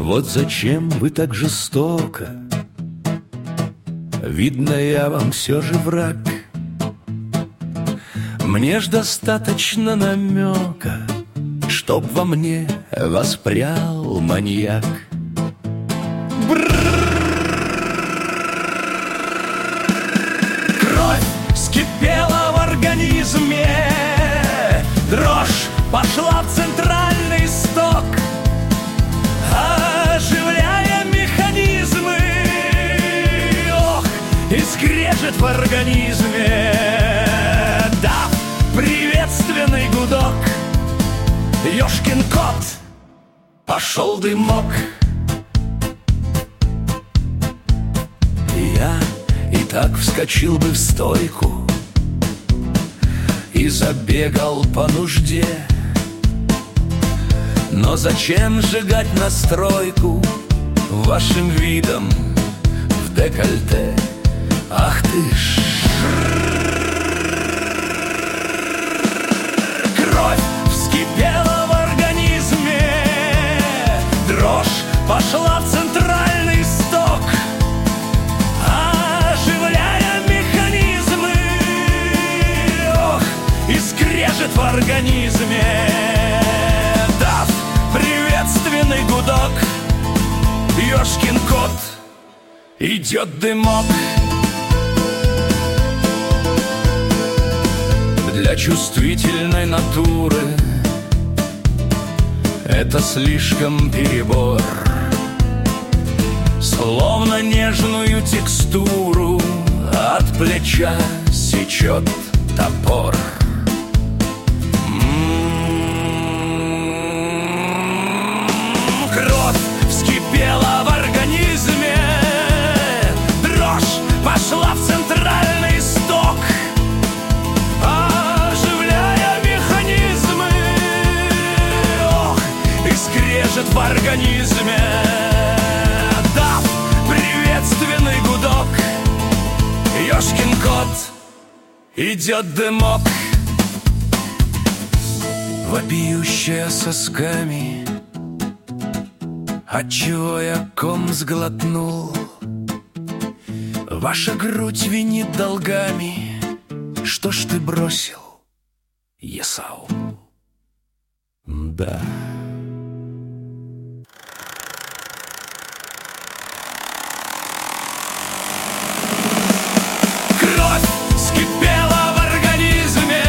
Вот зачем вы так жестоко? Видно, я вам все же враг. Мне ж достаточно намека, чтоб во мне воспрял маньяк. Кровь вскипела в организме, дрожь пошла в центральный сток, оживляя механизмы. Ох, и скрежет в организме, дав приветственный гудок. Ёшкин кот, пошел дымок. Я и так вскочил бы в стойку и забегал по нужде. Но зачем сжигать настройку вашим видом в декольте? Ах ты ж! Кровь вскипела в организме, дрожь пошла в центральный сток, оживляя механизмы. Ох, и скрежет в организме, дав приветственный гудок. Ёшкин кот, идет дымок. Для чувствительной натуры это слишком перебор. Словно нежную текстуру от плеча сечет топор. Кровь вскипела в организме, дрожь пошла в центральный сток, оживляя механизмы. Ох, и скрежет в организме, дав приветственный гудок. Ёшкин кот, идет дымок. Вопиющая сосками, отчего я ком сглотнул. Ваша грудь винит долгами. Что ж ты бросил, Есау? Да. Кровь вскипела в организме,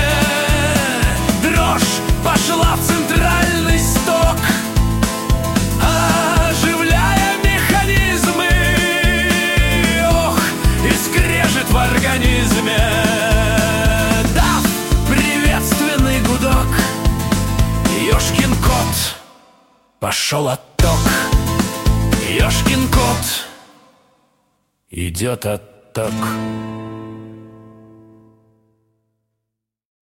дрожь пошла в центральный сток, оживляя механизмы. Ох, и скрежет в организме, дав приветственный гудок. Ёшкин кот, пошел отток. Ёшкин кот, идет отток.